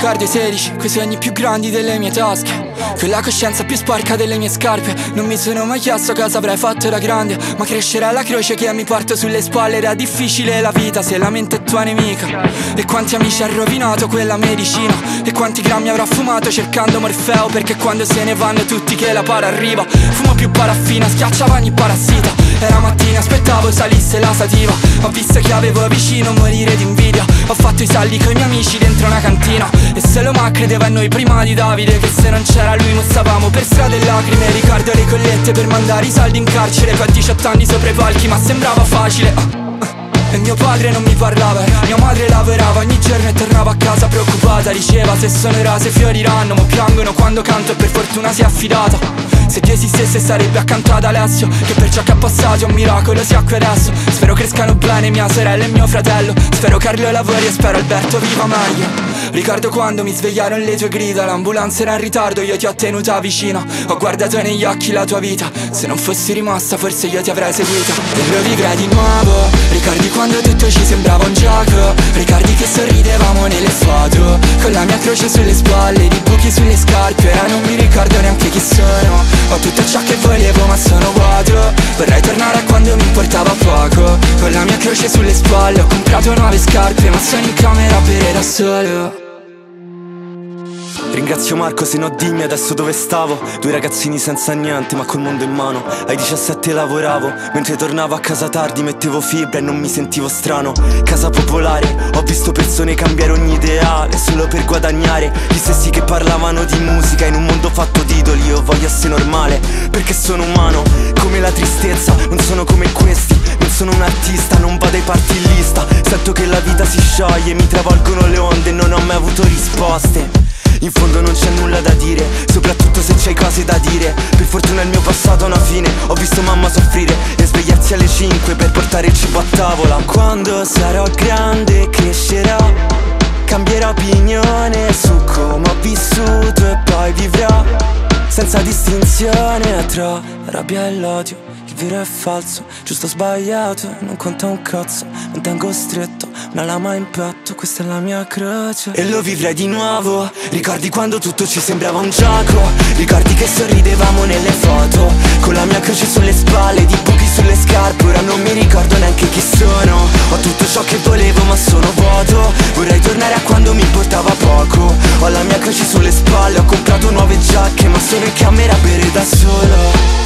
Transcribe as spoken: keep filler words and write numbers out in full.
ricordo i sedici, quei sogni più grandi delle mie tasche, quella coscienza più sporca delle mie scarpe. Non mi sono mai chiesto cosa avrei fatto da grande, ma crescerà la croce che mi porto sulle spalle. Era difficile la vita se la mente è tua nemica. E quanti amici ha rovinato quella medicina, e quanti grammi avrò fumato cercando Morfeo, perché quando se ne vanno tutti che la para arriva. Fumo più paraffina, schiacciava ogni parassita. Era mattina, aspettavo salisse la sativa. Ho visto che avevo vicino morire d'invidia. Ho fatto i saldi coi miei amici dentro una cantina, e se lo ma credeva in noi prima di Davide, che se non c'era lui mozzavamo per strade e lacrime. Ricordo le collette per mandare i saldi in carcere, poi a diciotto anni sopra i palchi, ma sembrava facile. uh, uh. E mio padre non mi parlava, mia madre lavorava ogni giorno e tornava a casa preoccupata. Diceva se sono rose fioriranno, ma piangono quando canto, e per fortuna si è affidata. Se Dio esistesse sarebbe accanto ad Alessio, che per ciò che ha passato è un miracolo sia qui adesso. Spero crescano bene mia sorella e mio fratello, spero Carlo lavori e spero Alberto viva meglio. Ricordo quando mi svegliarono le tue grida, l'ambulanza era in ritardo, io ti ho tenuta vicina. Ho guardato negli occhi la tua vita, se non fossi rimasta forse io ti avrei seguita. E lo vivrei di nuovo, ricordi quando tutto ci sembrava un gioco, ricordi che sorridevamo nelle foto, con la mia croce sulle spalle, di buchi sulle scarpe. Ora non mi ricordo neanche chi sono, ho tutto ciò che volevo ma sono vuoto. Vorrei tornare a quando mi importava poco, con la mia croce sulle spalle. Ho comprato nuove scarpe ma sono in camera a bere da solo. Ringrazio Marco, se no dimmi adesso dove stavo. Due ragazzini senza niente ma col mondo in mano. Ai diciassette lavoravo, mentre tornavo a casa tardi mettevo fibra e non mi sentivo strano. Casa popolare, ho visto persone cambiare ogni ideale solo per guadagnare. Gli stessi che parlavano di musica in un mondo fatto di idoli. Io voglio essere normale perché sono umano, come la tristezza, non sono come questi. Non sono un artista, non vado ai party in lista. Sento che la vita si scioglie, mi travolgono le onde e non ho mai avuto risposte. In fondo non c'è nulla da dire, soprattutto se c'hai cose da dire. Per fortuna il mio passato ha una fine, ho visto mamma soffrire e svegliarsi alle cinque per portare il cibo a tavola. Quando sarò grande crescerò, cambierò opinione su come ho vissuto e poi vivrò senza distinzione tra rabbia e l'odio, il vero e falso, giusto o sbagliato, non conta un cazzo, non tengo stretto una lama in petto, questa è la mia croce. E lo vivrei di nuovo, ricordi quando tutto ci sembrava un gioco, ricordi che sorridevamo nelle foto, con la mia croce sulle spalle, di buchi sulle scarpe. Ora non mi ricordo neanche chi sono, ho tutto ciò che volevo ma sono vuoto. Vorrei tornare a quando mi importava poco, ho la mia croce sulle spalle, ho comprato nuove giacche ma sono in camera a bere da solo.